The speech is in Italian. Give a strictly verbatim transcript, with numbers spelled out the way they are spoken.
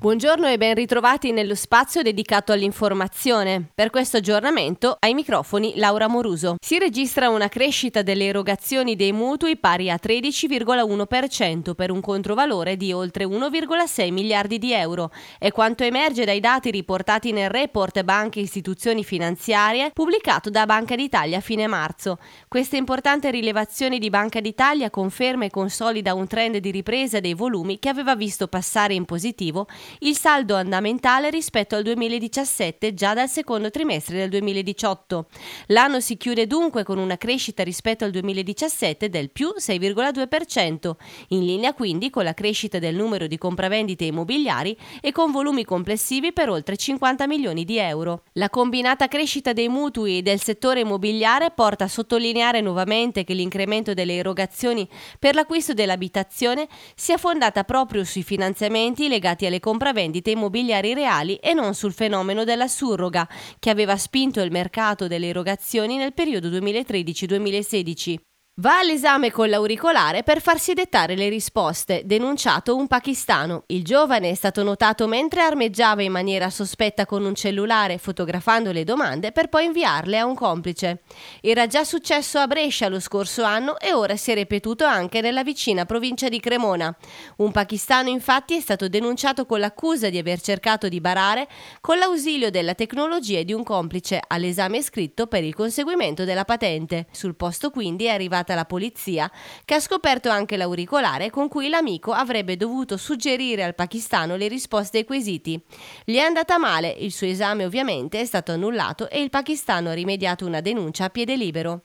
Buongiorno e ben ritrovati nello spazio dedicato all'informazione. Per questo aggiornamento ai microfoni Laura Moruso. Si registra una crescita delle erogazioni dei mutui pari a tredici virgola uno per cento per un controvalore di oltre uno virgola sei miliardi di euro. È quanto emerge dai dati riportati nel report Banche e Istituzioni Finanziarie pubblicato da Banca d'Italia a fine marzo. Questa importante rilevazione di Banca d'Italia conferma e consolida un trend di ripresa dei volumi che aveva visto passare in positivo il saldo andamentale rispetto al duemiladiciassette già dal secondo trimestre del duemiladiciotto. L'anno si chiude dunque con una crescita rispetto al duemiladiciassette del più sei virgola due per cento, in linea quindi con la crescita del numero di compravendite immobiliari e con volumi complessivi per oltre cinquanta milioni di euro. La combinata crescita dei mutui e del settore immobiliare porta a sottolineare nuovamente che l'incremento delle erogazioni per l'acquisto dell'abitazione sia fondata proprio sui finanziamenti legati alle compravendite immobiliari reali e non sul fenomeno della surroga, che aveva spinto il mercato delle erogazioni nel periodo duemilatredici duemilasedici. Va all'esame con l'auricolare per farsi dettare le risposte, denunciato un pakistano. Il giovane è stato notato mentre armeggiava in maniera sospetta con un cellulare, fotografando le domande per poi inviarle a un complice. Era già successo a Brescia lo scorso anno e ora si è ripetuto anche nella vicina provincia di Cremona. Un pakistano infatti è stato denunciato con l'accusa di aver cercato di barare con l'ausilio della tecnologia di un complice all'esame scritto per il conseguimento della patente. Sul posto quindi è arrivata la polizia, che ha scoperto anche l'auricolare con cui l'amico avrebbe dovuto suggerire al pakistano le risposte ai quesiti. Gli è andata male, il suo esame ovviamente è stato annullato e il pakistano ha rimediato una denuncia a piede libero.